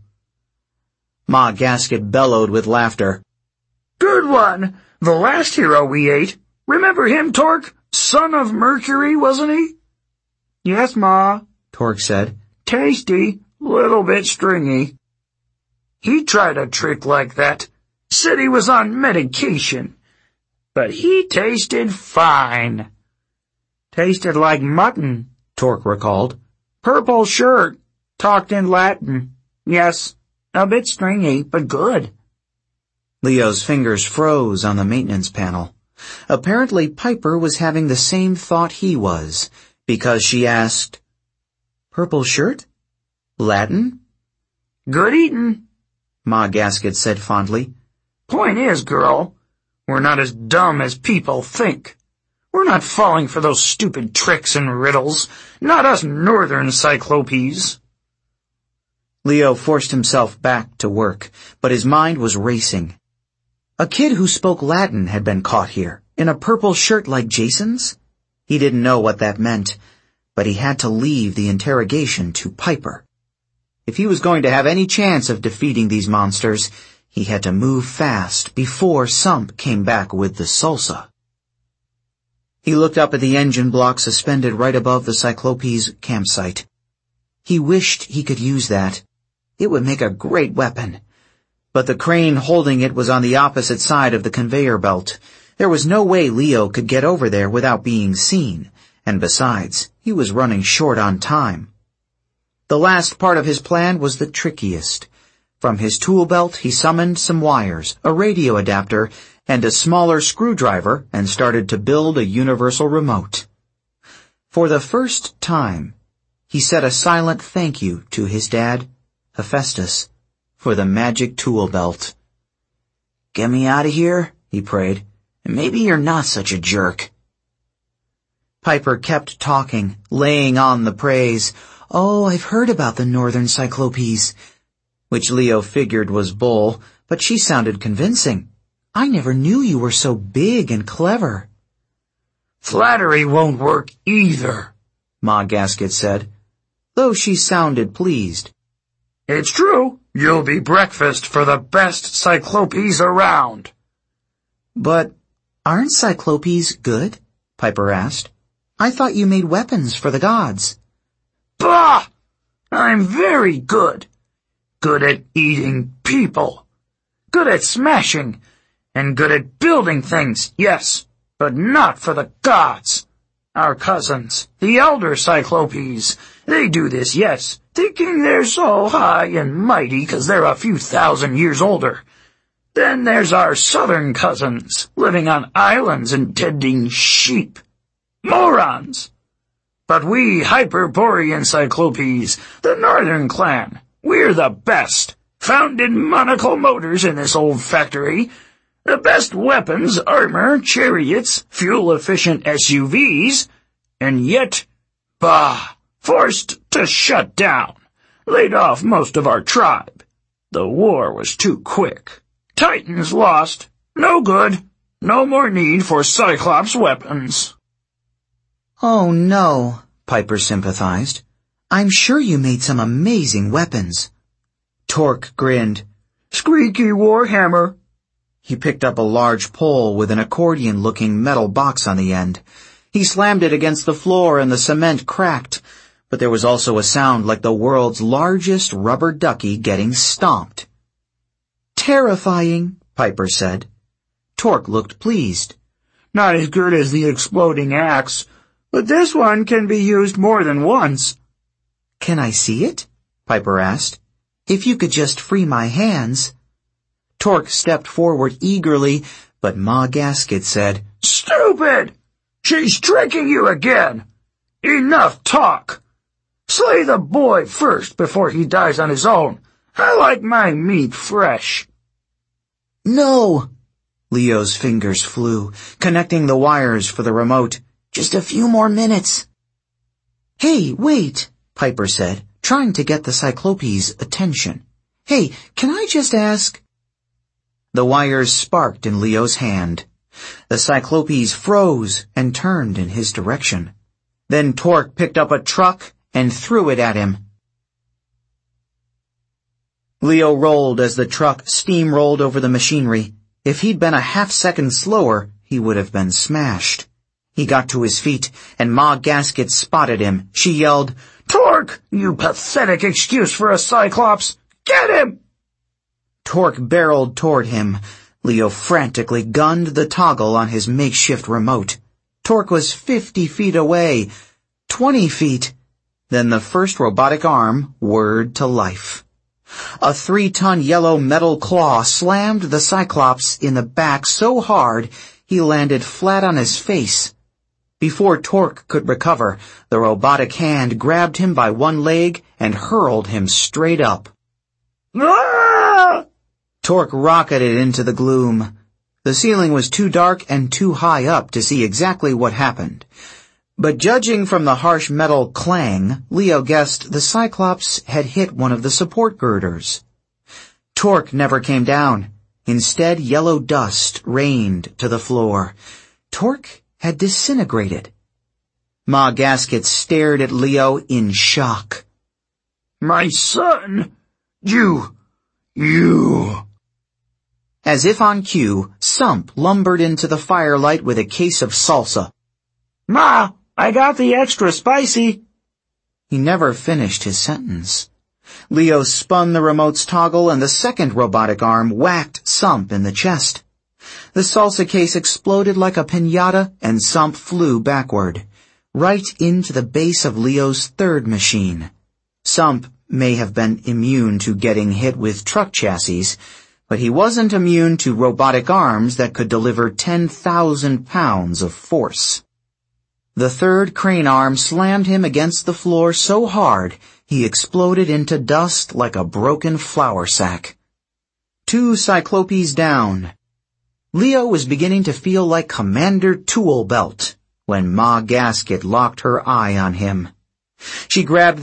Ma Gasket bellowed with laughter.
Good one! The last hero we ate. Remember him, Torque? Son of Mercury, wasn't he? Yes, Ma,
Torque said.
Tasty, little bit stringy. He tried a trick like that. Said he was on medication. But he tasted fine. Tasted like mutton,
Torque recalled.
Purple shirt, talked in Latin. Yes, a bit stringy, but good.
Leo's fingers froze on the maintenance panel. Apparently Piper was having the same thought he was, because she asked, Purple shirt? Latin?
Good eatin',
Ma Gasket said fondly.
Point is, girl, we're not as dumb as people think. We're not falling for those stupid tricks and riddles, not us northern Cyclopes.
Leo forced himself back to work, but his mind was racing. A kid who spoke Latin had been caught here, in a purple shirt like Jason's? He didn't know what that meant, but he had to leave the interrogation to Piper. If he was going to have any chance of defeating these monsters, he had to move fast before Sump came back with the salsa. He looked up at the engine block suspended right above the Cyclopes campsite. He wished he could use that. It would make a great weapon. But the crane holding it was on the opposite side of the conveyor belt. There was no way Leo could get over there without being seen, and besides, he was running short on time. The last part of his plan was the trickiest. From his tool belt he summoned some wires, a radio adapter, and a smaller screwdriver and started to build a universal remote. For the first time, He said a silent thank you to his dad, Hephaestus, for the magic tool belt.
"Get me out of here," he prayed, "and maybe you're not such a jerk."
Piper kept talking, laying on the praise. "Oh, I've heard about the Northern Cyclopes," which Leo figured was bull, but she sounded convincing. "I never knew you were so big and clever."
"Flattery won't work either,"
Ma Gasket said, though she sounded pleased.
"It's true. You'll be breakfast for the best Cyclopes around."
"But aren't Cyclopes good?" Piper asked. "I thought you made weapons for the gods."
"Bah! I'm very good. Good at eating people. Good at smashing. And good at building things, yes, but not for the gods. Our cousins, the elder Cyclopes, they do this, yes, thinking they're so high and mighty 'cause they're a few thousand years older. Then there's our southern cousins, living on islands and tending sheep. Morons! But we Hyperborean Cyclopes, the northern clan, we're the best. Founded monocle motors in this old factory. The best weapons, armor, chariots, fuel-efficient SUVs, and yet, bah, forced to shut down. Laid off most of our tribe. The war was too quick. Titans lost. No good. No more need for Cyclops weapons."
"Oh no," Piper sympathized. "I'm sure you made some amazing weapons." Torque grinned.
"Squeaky Warhammer."
He picked up a large pole with an accordion-looking metal box on the end. He slammed it against the floor and the cement cracked, but there was also a sound like the world's largest rubber ducky getting stomped. "Terrifying," Piper said. Torque looked pleased.
"Not as good as the exploding axe, but this one can be used more than once."
"Can I see it?" Piper asked. "If you could just free my hands." Torque stepped forward eagerly, but Ma Gasket said,
"Stupid! She's tricking you again! Enough talk! Slay the boy first before he dies on his own. I like my meat fresh."
"No!" Leo's fingers flew, connecting the wires for the remote. "Just a few more minutes." "Hey, wait," Piper said, trying to get the Cyclopes' attention. "Hey, can I just ask?" The wires sparked in Leo's hand. The Cyclopes froze and turned in his direction. Then Torque picked up a truck and threw it at him. Leo rolled as the truck steamrolled over the machinery. If he'd been a half-second slower, he would have been smashed. He got to his feet, and Ma Gasket spotted him. She yelled,
"Torque, you pathetic excuse for a Cyclops! Get him!"
Torque barreled toward him. Leo frantically gunned the toggle on his makeshift remote. Torque was 50 feet away, 20 feet. Then the first robotic arm whirred to life. A 3-ton yellow metal claw slammed the Cyclops in the back so hard he landed flat on his face. Before Torque could recover, the robotic hand grabbed him by one leg and hurled him straight up.
Ah!
Torque rocketed into the gloom. The ceiling was too dark and too high up to see exactly what happened. But judging from the harsh metal clang, Leo guessed the Cyclops had hit one of the support girders. Torque never came down. Instead, yellow dust rained to the floor. Torque had disintegrated. Ma Gasket stared at Leo in shock.
"My son! You!
As if on cue, Sump lumbered into the firelight with a case of salsa.
"Ma, I got the extra spicy."
He never finished his sentence. Leo spun the remote's toggle and the second robotic arm whacked Sump in the chest. The salsa case exploded like a piñata and Sump flew backward, right into the base of Leo's third machine. Sump may have been immune to getting hit with truck chassis, but he wasn't immune to robotic arms that could deliver 10,000 pounds of force. The third crane arm slammed him against the floor so hard he exploded into dust like a broken flour sack. 2 Cyclopes down. Leo was beginning to feel like Commander Toolbelt when Ma Gasket locked her eye on him. She grabbed